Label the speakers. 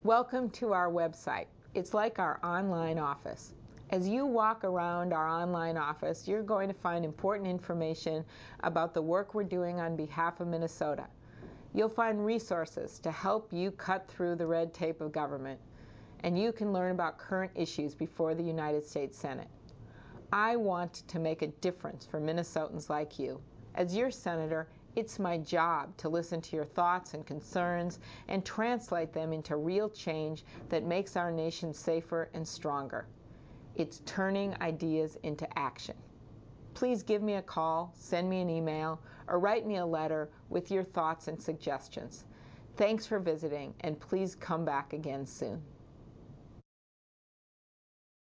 Speaker 1: Welcome to our website. It's like our online office. As you walk around our online office, you're going to find important information about the work we're doing on behalf of Minnesota. You'll find resources to help you cut through the red tape of government, and you can learn about current issues before the United States Senate. I want to make a difference for Minnesotans like you. As your senator, it's my job to listen to your thoughts and concerns and translate them into real change that makes our nation safer and stronger. It's turning ideas into action. Please give me a call, send me an email, or write me a letter with your thoughts and suggestions. Thanks for visiting, and please come back again soon.